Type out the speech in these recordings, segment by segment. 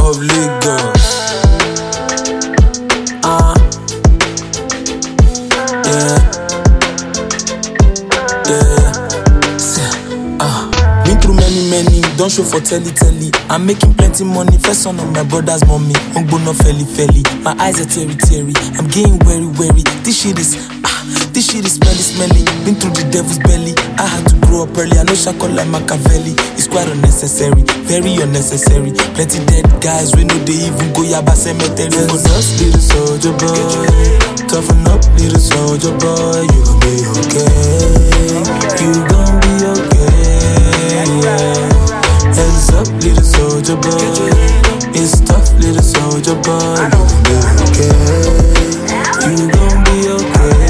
of Lagos. Been through many, don't show for telly. I'm making plenty money, first son of my brother's mommy. Ongbono felly. My eyes are teary. I'm getting wary. This shit is smelly. Been through the devil's belly. I had to grow up early. I know shako like Machiavelli. It's quite unnecessary, very unnecessary. Plenty dead guys, we know they even go yaba cemetery. But us, little soldier boy, toughen up, little soldier boy. You gon' be okay. You gon' be okay. Hands up, little soldier boy. It's tough, little soldier boy. You gon' be okay. You gon' be okay.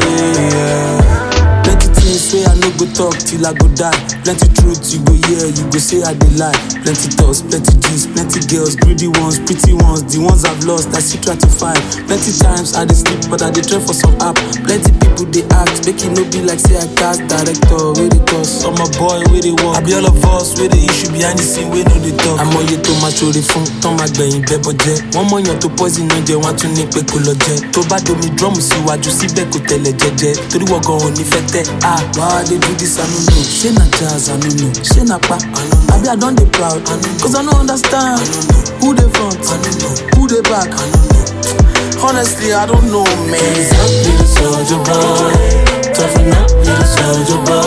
Plenty things say I no go talk till I go die. Plenty truth you go hear, you go say I dey lie. Plenty thoughts, plenty G's, plenty girls, greedy ones, pretty ones, the ones I've lost, I still try to find. Plenty times I dey sleep, but I dey try for some app. Plenty people they ask, make it no be like say I cast director, where they toss. I'm a boy, where they walk. I be all of us, where the issue behind the scene, where no they talk. I'm on you to my show, they funk, turn my brain, bebo jet. One more to poison, no, they want to nick pekulo jet. To bad do me drum, see what you see, beko tele jet. To the walk on, if why they do this, I don't know. Say na jazz, I don't know. Say na pa, I don't know. I be I don't dey proud, I don't know. Cause I don't understand. I don't know. Who they front, I don't know. Who they back, I don't know. Honestly, I don't know, man. Little soldier boy, toughen up, little soldier boy.